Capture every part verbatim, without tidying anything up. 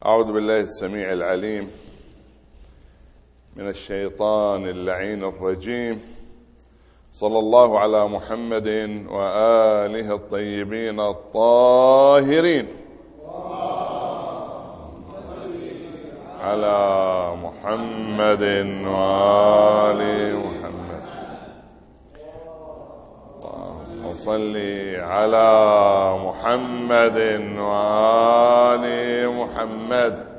أعوذ بالله السميع العليم من الشيطان اللعين الرجيم. صلى الله على محمد وآله الطيبين الطاهرين. على محمد وآل محمد. اللهم صل على محمد وآل محمد.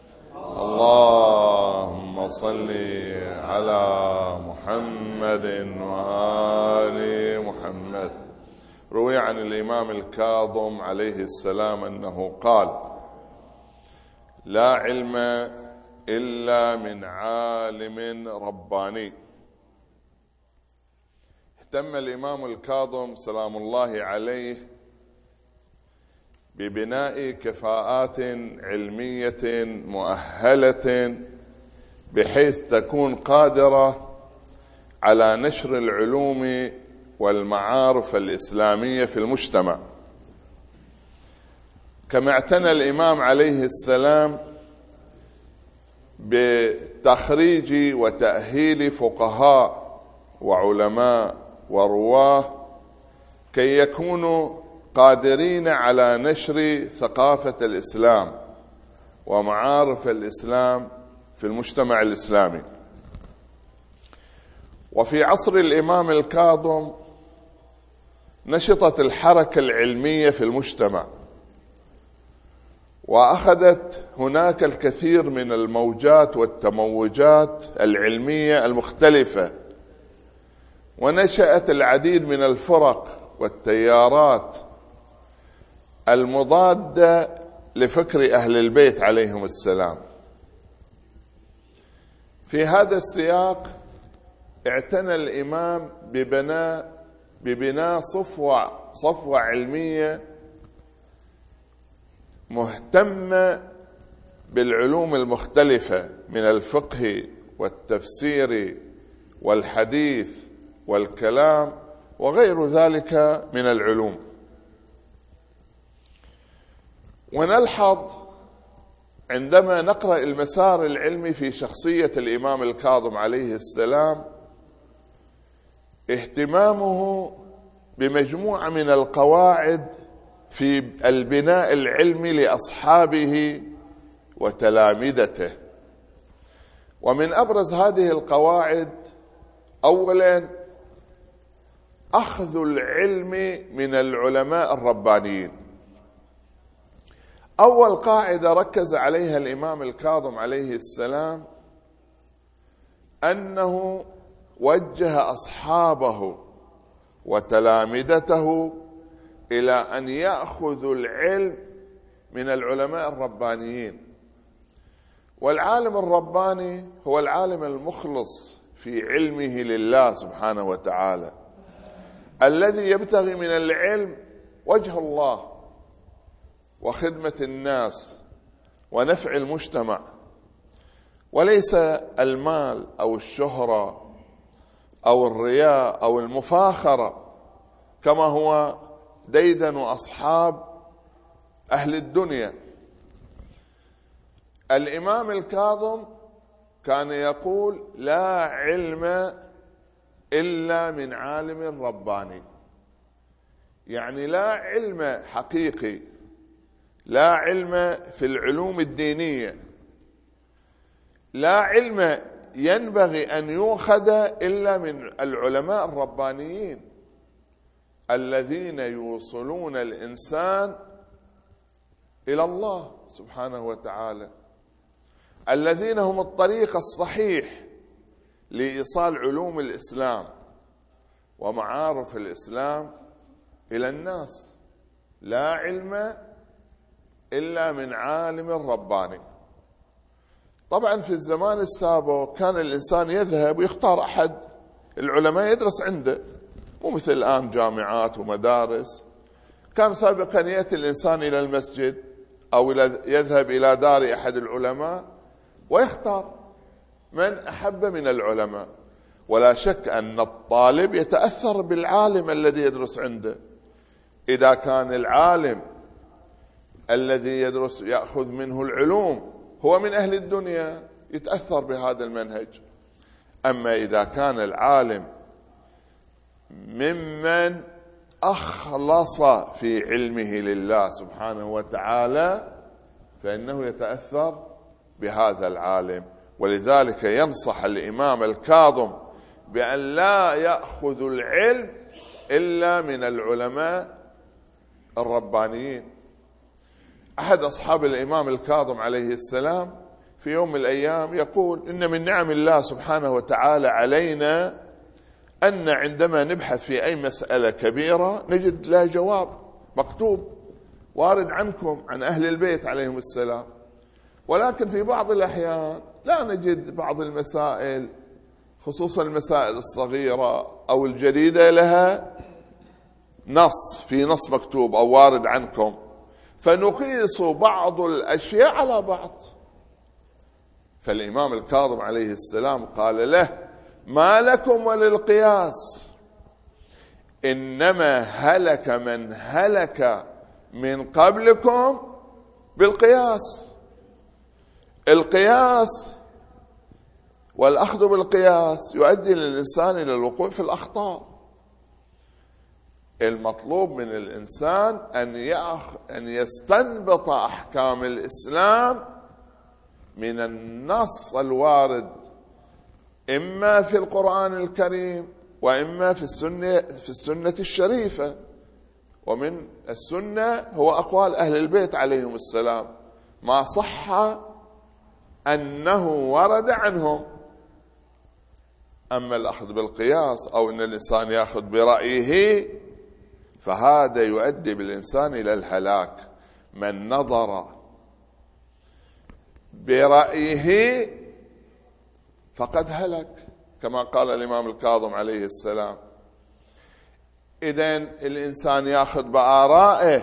اللهم صل على محمد وآل محمد. روي عن الإمام الكاظم عليه السلام أنه قال: لا علم إلا من عالم رباني. اهتم الإمام الكاظم سلام الله عليه ببناء كفاءات علمية مؤهلة بحيث تكون قادرة على نشر العلوم والمعارف الإسلامية في المجتمع، كما اعتنى الإمام عليه السلام بتخريج وتأهيل فقهاء وعلماء ورواه كي يكونوا قادرين على نشر ثقافة الإسلام ومعارف الإسلام في المجتمع الإسلامي. وفي عصر الإمام الكاظم نشطت الحركة العلمية في المجتمع، وأخذت هناك الكثير من الموجات والتموجات العلمية المختلفة، ونشأت العديد من الفرق والتيارات المضادة لفكر أهل البيت عليهم السلام. في هذا السياق اعتنى الإمام ببناء ببناء صفوة صفوة علمية مهتمة بالعلوم المختلفة من الفقه والتفسير والحديث والكلام وغير ذلك من العلوم. ونلحظ عندما نقرأ المسار العلمي في شخصية الإمام الكاظم عليه السلام اهتمامه بمجموعة من القواعد في البناء العلمي لأصحابه وتلامذته. ومن أبرز هذه القواعد أولا أخذ العلم من العلماء الربانيين. أول قاعدة ركز عليها الإمام الكاظم عليه السلام أنه وجه أصحابه وتلامذته إلى أن يأخذوا العلم من العلماء الربانيين. والعالم الرباني هو العالم المخلص في علمه لله سبحانه وتعالى، الذي يبتغي من العلم وجه الله وخدمة الناس ونفع المجتمع، وليس المال أو الشهرة أو الرياء أو المفاخرة كما هو ديدن أصحاب أهل الدنيا. الإمام الكاظم كان يقول: لا علم إلا من عالم رباني، يعني لا علم حقيقي، لا علم في العلوم الدينية، لا علم ينبغي أن يؤخذ إلا من العلماء الربانيين الذين يوصلون الإنسان إلى الله سبحانه وتعالى، الذين هم الطريق الصحيح لإيصال علوم الإسلام ومعارف الإسلام إلى الناس. لا علم إلا من عالم رباني. طبعا في الزمان السابق كان الإنسان يذهب ويختار أحد العلماء يدرس عنده، مو مثل الآن جامعات ومدارس. كان سابقا يأتي الإنسان إلى المسجد أو يذهب إلى دار أحد العلماء ويختار من أحب من العلماء. ولا شك أن الطالب يتأثر بالعالم الذي يدرس عنده. إذا كان العالم الذي يدرس يأخذ منه العلوم هو من أهل الدنيا يتأثر بهذا المنهج. أما إذا كان العالم ممن أخلص في علمه لله سبحانه وتعالى فإنه يتأثر بهذا العالم. ولذلك ينصح الإمام الكاظم بأن لا يأخذ العلم إلا من العلماء الربانيين. أحد أصحاب الإمام الكاظم عليه السلام في يوم من الأيام يقول إن من نعم الله سبحانه وتعالى علينا أن عندما نبحث في أي مسألة كبيرة نجد لها جواب مكتوب وارد عنكم عن أهل البيت عليهم السلام، ولكن في بعض الأحيان لا نجد بعض المسائل خصوصا المسائل الصغيرة أو الجديدة لها نص في نص مكتوب أو وارد عنكم، فنقيس بعض الأشياء على بعض. فالإمام الكاظم عليه السلام قال له ما لكم وللقياس، إنما هلك من هلك من قبلكم بالقياس. القياس والأخذ بالقياس يؤدي للإنسان إلى الوقوع في الأخطاء. المطلوب من الإنسان أن يأخ أن يستنبط أحكام الإسلام من النص الوارد إما في القرآن الكريم وإما في السنة في السنة الشريفة. ومن السنة هو أقوال أهل البيت عليهم السلام ما صح أنه ورد عنهم. أما الأخذ بالقياس أو أن الإنسان يأخذ برأيه فهذا يؤدي بالإنسان إلى الهلاك. من نظر برأيه فقد هلك كما قال الإمام الكاظم عليه السلام. إذن الإنسان يأخذ بآرائه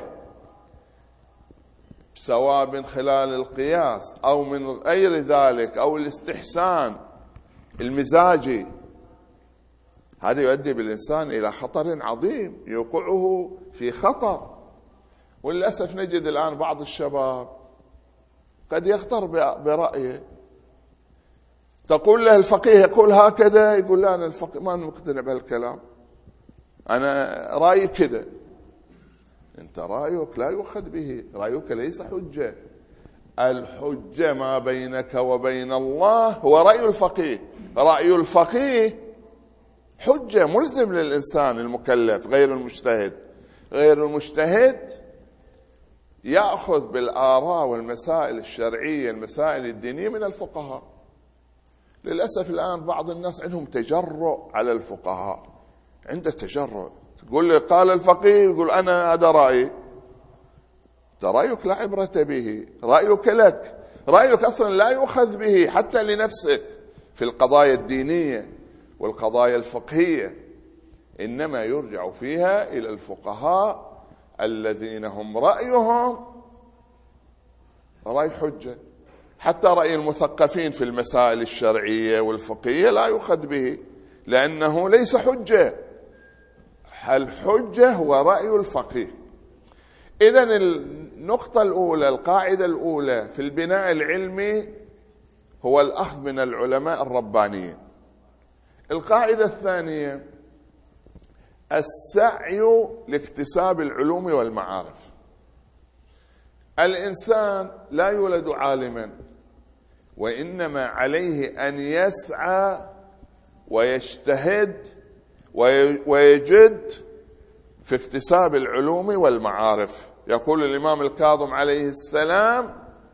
سواء من خلال القياس أو من غير ذلك أو الاستحسان المزاجي، هذا يؤدي بالإنسان إلى خطر عظيم يوقعه في خطر. وللأسف نجد الآن بعض الشباب قد يخطر برأيه، تقول له الفقيه يقول هكذا، يقول لا أنا الفقيه ما مقتنع بهالكلام، أنا رأيي كذا. أنت رأيك لا يؤخذ به، رأيك ليس حجة. الحجة ما بينك وبين الله هو رأي الفقيه. رأي الفقيه حجة ملزم للإنسان المكلف غير المجتهد. غير المجتهد يأخذ بالآراء والمسائل الشرعية المسائل الدينية من الفقهاء. للأسف الآن بعض الناس عندهم تجرؤ على الفقهاء، عنده تجرؤ. تقول لي قال الفقيه يقول أنا هذا رأيي. ده رأيك لا عبرة به، رأيك لك، رأيك أصلا لا يؤخذ به حتى لنفسك في القضايا الدينية والقضايا الفقهية، إنما يرجع فيها إلى الفقهاء الذين هم رأيهم رأي حجة. حتى رأي المثقفين في المسائل الشرعية والفقهية لا يؤخذ به لأنه ليس حجة. الحجة هو رأي الفقيه. إذن النقطة الأولى القاعدة الأولى في البناء العلمي هو الأخذ من العلماء الربانيين. القاعدة الثانية السعي لاكتساب العلوم والمعارف. الإنسان لا يولد عالما، وإنما عليه أن يسعى ويجتهد ويجد في اكتساب العلوم والمعارف. يقول الإمام الكاظم عليه السلام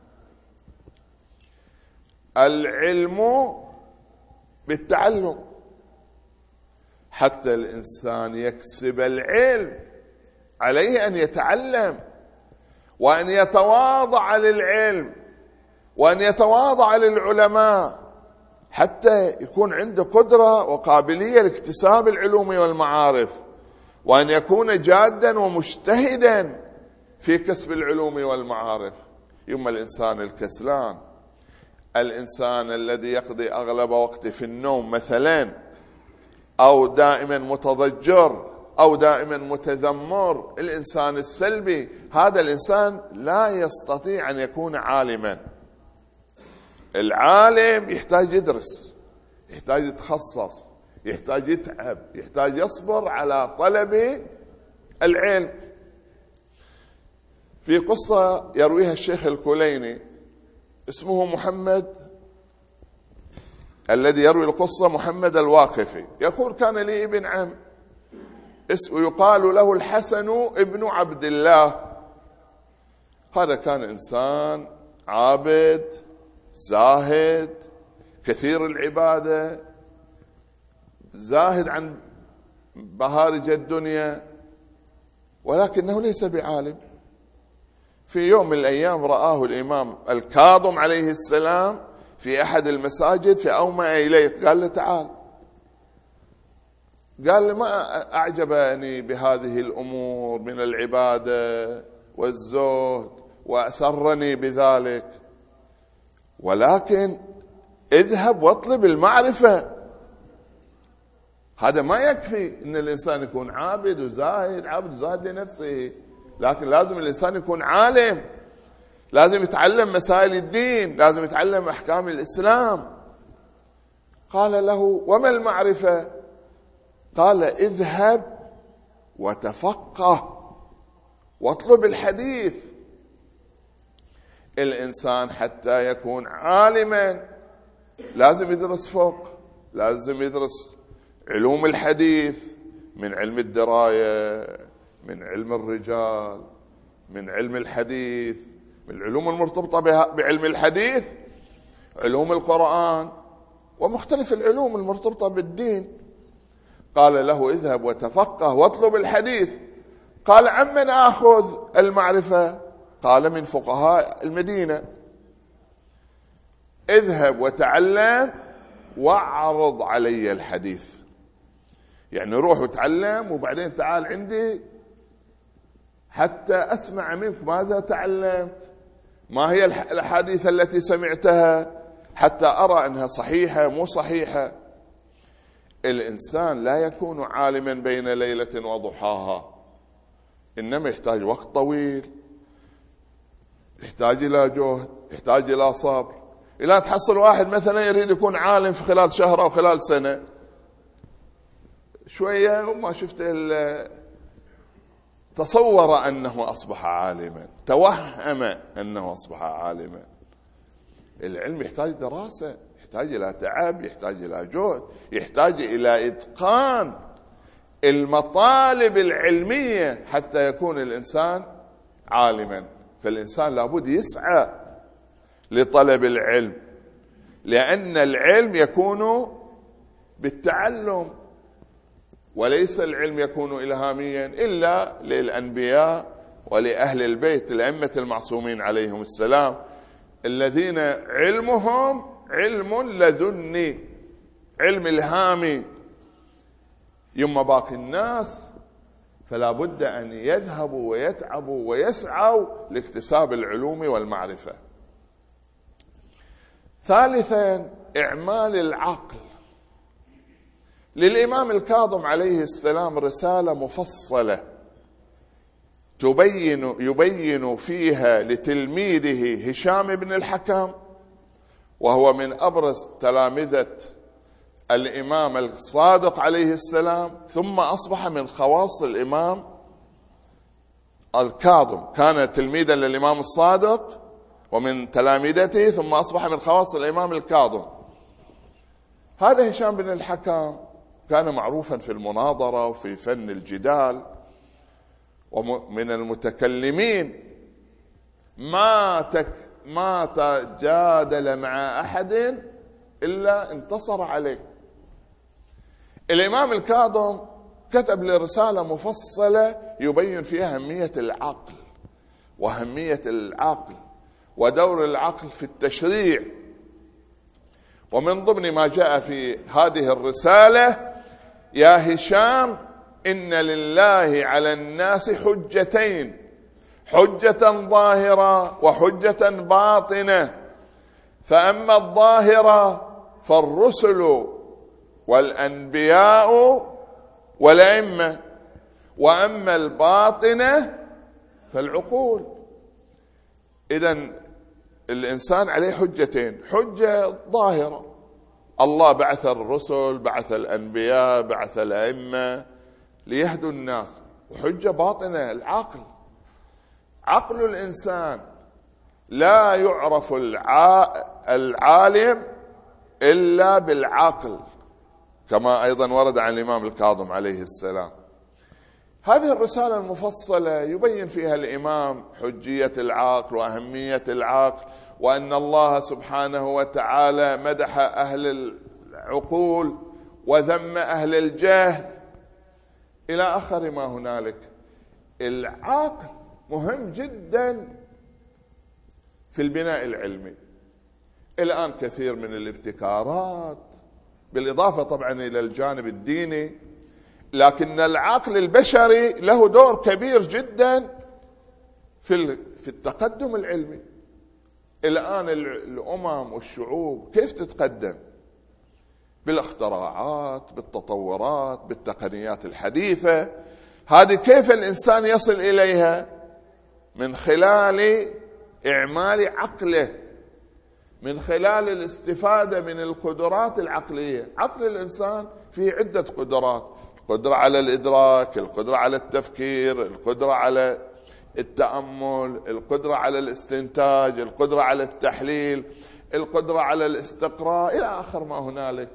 العلم بالتعلم. حتى الإنسان يكسب العلم عليه أن يتعلم وأن يتواضع للعلم وأن يتواضع للعلماء حتى يكون عنده قدرة وقابلية لاكتساب العلوم والمعارف، وأن يكون جادا ومجتهدا في كسب العلوم والمعارف. يما الإنسان الكسلان، الإنسان الذي يقضي أغلب وقته في النوم مثلا، أو دائما متضجر أو دائما متذمر، الإنسان السلبي، هذا الإنسان لا يستطيع أن يكون عالما. العالم يحتاج يدرس، يحتاج يتخصص، يحتاج يتعب، يحتاج يصبر على طلب العلم. في قصة يرويها الشيخ الكليني، اسمه محمد الذي يروي القصة محمد الواقفي، يقول: كان لي ابن عم يقال له الحسن ابن عبد الله. هذا كان إنسان عابد زاهد كثير العبادة، زاهد عن بهارج الدنيا، ولكنه ليس بعالم. في يوم من الأيام رآه الإمام الكاظم عليه السلام في أحد المساجد فأومأ إليه، قال له: تعال. قال له: ما أعجبني بهذه الأمور من العبادة والزهد وأسرني بذلك، ولكن اذهب واطلب المعرفة. هذا ما يكفي أن الإنسان يكون عابد وزاهد، عابد وزاهد لنفسه، لكن لازم الإنسان يكون عالم، لازم يتعلم مسائل الدين، لازم يتعلم أحكام الإسلام. قال له: وما المعرفة؟ قال: اذهب وتفقه واطلب الحديث. الإنسان حتى يكون عالما لازم يدرس فقه، لازم يدرس علوم الحديث، من علم الدراية، من علم الرجال، من علم الحديث، من العلوم المرتبطة بعلم الحديث، علوم القرآن ومختلف العلوم المرتبطة بالدين. قال له: اذهب وتفقه واطلب الحديث. قال: عمن آخذ المعرفة؟ قال: من فقهاء المدينة. اذهب وتعلم واعرض علي الحديث، يعني روح وتعلم وبعدين تعال عندي حتى أسمع منك ماذا تعلمت، ما هي الأحاديث التي سمعتها، حتى أرى أنها صحيحة مو صحيحة. الإنسان لا يكون عالما بين ليلة وضحاها، إنما يحتاج وقت طويل، يحتاج إلى جهد، يحتاج إلى صبر. إلا تحصل واحد مثلا يريد يكون عالم في خلال شهر أو خلال سنة، شوية وما شفت تصور أنه أصبح عالما، توهم أنه أصبح عالما. العلم يحتاج دراسة، يحتاج إلى تعب، يحتاج إلى جهد، يحتاج إلى إتقان المطالب العلمية حتى يكون الإنسان عالما. فالإنسان لابد يسعى لطلب العلم، لأن العلم يكون بالتعلم، وليس العلم يكون إلهاميا إلا للأنبياء ولأهل البيت الأئمة المعصومين عليهم السلام، الذين علمهم علم لدني، علم إلهامي. يما باقي الناس فلا بد أن يذهبوا ويتعبوا ويسعوا لاكتساب العلوم والمعرفة. ثالثا، إعمال العقل. للإمام الكاظم عليه السلام رسالة مفصلة تبين يبين فيها لتلميذه هشام بن الحكم، وهو من أبرز تلامذة الإمام الصادق عليه السلام، ثم أصبح من خواص الإمام الكاظم، كان تلميذا للإمام الصادق ومن تلامذته، ثم أصبح من خواص الإمام الكاظم. هذا هشام بن الحكم كان معروفا في المناظرة وفي فن الجدال، ومن المتكلمين، ما تك ما تجادل مع أحد إلا انتصر عليه. الإمام الكاظم كتب له رسالة مفصلة يبين فيها أهمية العقل وأهمية العقل ودور العقل في التشريع. ومن ضمن ما جاء في هذه الرسالة: يا هشام، إن لله على الناس حجتين، حجة ظاهرة وحجة باطنة، فأما الظاهرة فالرسل والأنبياء والأئمة، وأما الباطنة فالعقول. إذن الإنسان عليه حجتين: حجة ظاهرة، الله بعث الرسل، بعث الأنبياء، بعث الأئمة ليهدوا الناس، وحجة باطنة العقل. عقل الإنسان لا يعرف العالم إلا بالعقل، كما أيضا ورد عن الإمام الكاظم عليه السلام. هذه الرسالة المفصلة يبين فيها الإمام حجية العقل وأهمية العقل، وأن الله سبحانه وتعالى مدح أهل العقول وذم أهل الجهل إلى آخر ما هنالك. العقل مهم جدا في البناء العلمي. الآن كثير من الابتكارات، بالإضافة طبعا إلى الجانب الديني، لكن العقل البشري له دور كبير جدا في في التقدم العلمي. الآن الأمم والشعوب كيف تتقدم؟ بالاختراعات، بالتطورات، بالتقنيات الحديثة. هذه كيف الإنسان يصل إليها؟ من خلال إعمال عقله، من خلال الاستفادة من القدرات العقلية. عقل الإنسان فيه عدة قدرات: القدرة على الإدراك، القدرة على التفكير، القدرة على التأمل، القدرة على الاستنتاج، القدرة على التحليل، القدرة على الاستقراء، إلى آخر ما هنالك.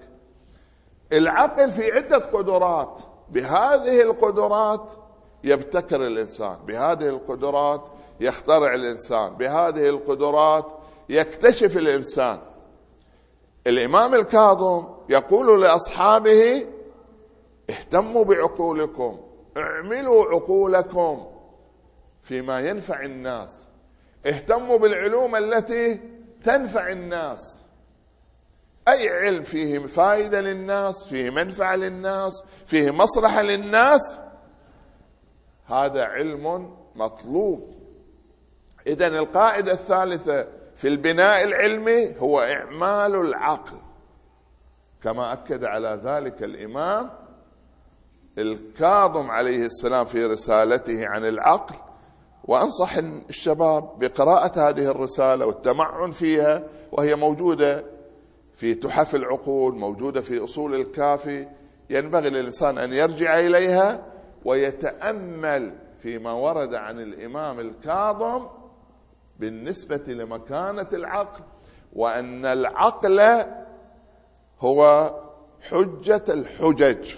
العقل في عدة قدرات، بهذه القدرات يبتكر الإنسان، بهذه القدرات يخترع الإنسان، بهذه القدرات يكتشف الإنسان. الإمام الكاظم يقول لأصحابه: اهتموا بعقولكم، اعملوا عقولكم فيما ينفع الناس، اهتموا بالعلوم التي تنفع الناس. أي علم فيه فائدة للناس، فيه منفعة للناس، فيه مصلحة للناس، هذا علم مطلوب. إذن القاعدة الثالثة في البناء العلمي هو إعمال العقل، كما أكد على ذلك الإمام الكاظم عليه السلام في رسالته عن العقل. وأنصح الشباب بقراءة هذه الرسالة والتمعن فيها، وهي موجودة في تحف العقول، موجودة في أصول الكافي. ينبغي للإنسان أن يرجع إليها ويتأمل فيما ورد عن الإمام الكاظم بالنسبة لمكانة العقل، وأن العقل هو حجة الحجج.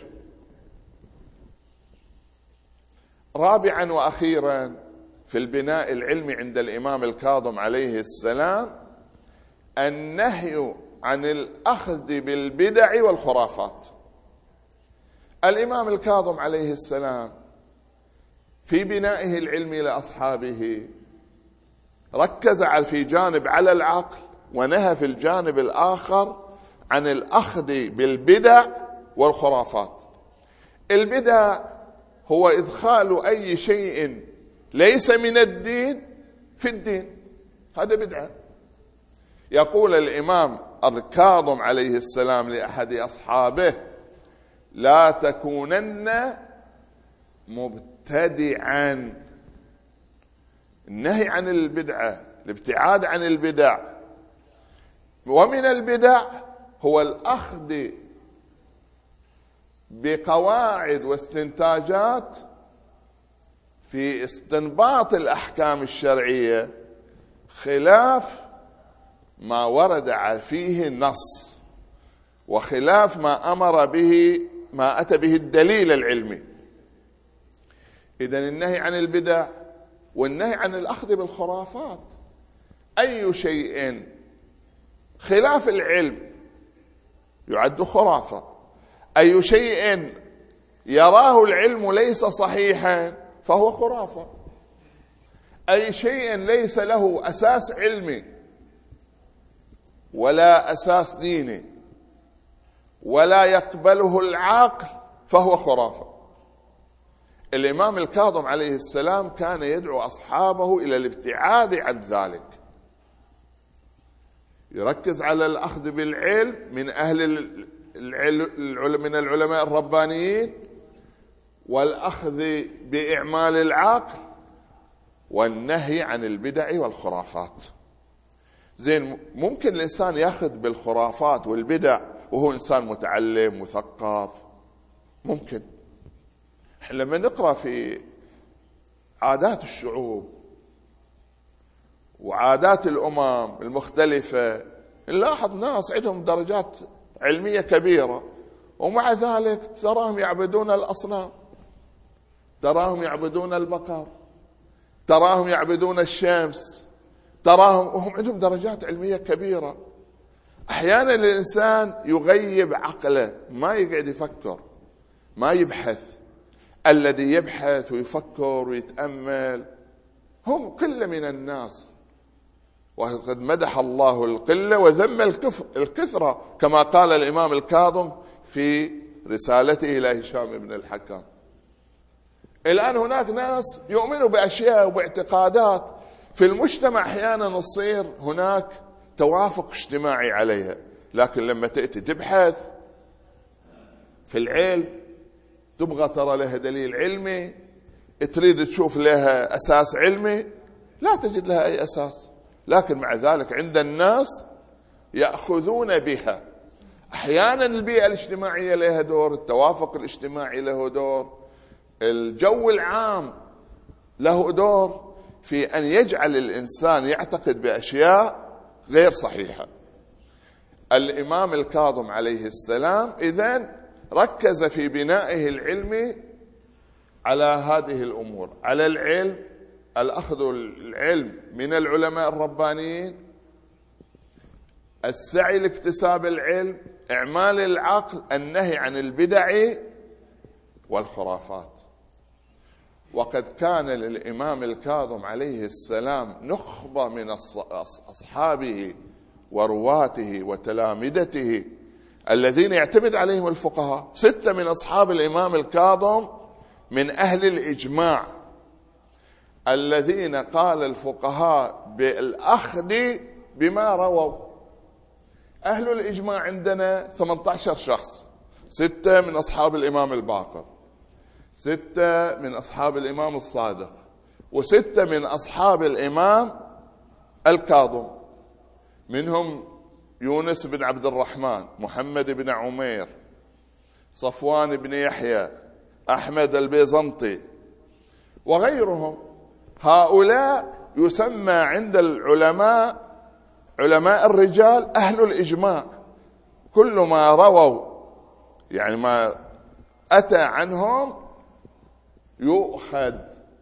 رابعا وأخيرا في البناء العلمي عند الإمام الكاظم عليه السلام النهي عن الأخذ بالبدع والخرافات. الإمام الكاظم عليه السلام في بنائه العلمي لأصحابه ركز في جانب على العقل، ونهى في الجانب الآخر عن الأخذ بالبدع والخرافات. البدع هو إدخال أي شيء ليس من الدين في الدين، هذا بدعة. يقول الإمام الكاظم عليه السلام لأحد أصحابه: لا تكونن مبتدعا. النهي عن البدعة، الابتعاد عن البدع. ومن البدع هو الأخذ بقواعد واستنتاجات في استنباط الأحكام الشرعية خلاف ما ورد فيه النص، وخلاف ما أمر به، ما أتى به الدليل العلمي. إذن النهي عن البدع والنهي عن الأخذ بالخرافات. أي شيء خلاف العلم يعد خرافة، أي شيء يراه العلم ليس صحيحا فهو خرافة، أي شيء ليس له أساس علمي ولا أساس ديني ولا يقبله العقل فهو خرافة. الإمام الكاظم عليه السلام كان يدعو أصحابه إلى الابتعاد عن ذلك، يركز على الأخذ بالعلم من أهل العلم، من العلماء الربانيين، والأخذ بإعمال العقل والنهي عن البدع والخرافات. زين، ممكن الإنسان يأخذ بالخرافات والبدع وهو إنسان متعلم مثقف، ممكن. لما نقرأ في عادات الشعوب وعادات الأمم المختلفة نلاحظ ناس عندهم درجات علمية كبيرة ومع ذلك تراهم يعبدون الأصنام، تراهم يعبدون البقر، تراهم يعبدون الشمس، تراهم وهم عندهم درجات علمية كبيرة. أحيانا الإنسان يغيب عقله، ما يقعد يفكر، ما يبحث. الذي يبحث ويفكر ويتأمل هم قلة من الناس، وقد مدح الله القلة وذم الكثرة كما قال الإمام الكاظم في رسالته إلى هشام بن الحكم. الآن هناك ناس يؤمنوا بأشياء وباعتقادات في المجتمع أحيانا نصير هناك توافق اجتماعي عليها، لكن لما تأتي تبحث في العلم تبغى ترى لها دليل علمي، تريد تشوف لها أساس علمي، لا تجد لها أي أساس. لكن مع ذلك عند الناس يأخذون بها. أحيانا البيئة الاجتماعية لها دور، التوافق الاجتماعي له دور، الجو العام له دور في أن يجعل الإنسان يعتقد بأشياء غير صحيحة. الإمام الكاظم عليه السلام إذن ركز في بنائه العلمي على هذه الأمور، على العلم، الأخذ العلم من العلماء الربانيين، السعي لاكتساب العلم، إعمال العقل، النهي عن البدع والخرافات. وقد كان للإمام الكاظم عليه السلام نخبة من أصحابه ورواته وتلامذته الذين يعتمد عليهم الفقهاء. ستة من أصحاب الإمام الكاظم من أهل الإجماع الذين قال الفقهاء بالأخذ بما رووا. أهل الإجماع عندنا ثمانية عشر شخص، ستة من أصحاب الإمام الباقر، ستة من أصحاب الإمام الصادق، وستة من أصحاب الإمام الكاظم، منهم يونس بن عبد الرحمن، محمد بن عمير، صفوان بن يحيى، أحمد البيزنطي وغيرهم. هؤلاء يسمى عند العلماء علماء الرجال أهل الإجماع. كل ما رووا يعني ما أتى عنهم يؤخذ.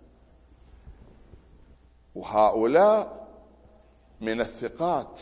وهؤلاء من الثقات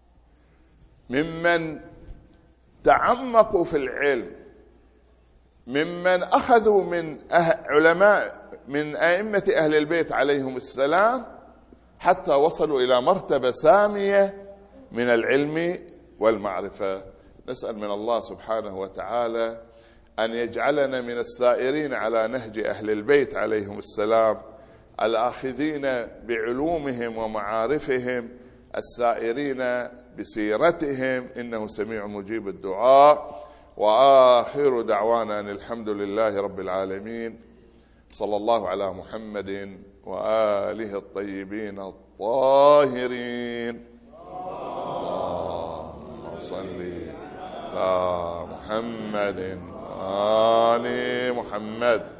ممن تعمقوا في العلم، ممن أخذوا من علماء من أئمة أهل البيت عليهم السلام حتى وصلوا إلى مرتبة سامية من العلم والمعرفة. نسأل من الله سبحانه وتعالى أن يجعلنا من السائرين على نهج أهل البيت عليهم السلام، الآخذين بعلومهم ومعارفهم، السائرين بسيرتهم، إنه سميع مجيب الدعاء. وآخر دعوانا أن الحمد لله رب العالمين، صلى الله على محمد وآله الطيبين الطاهرين. اللهم صل على محمد وآل محمد.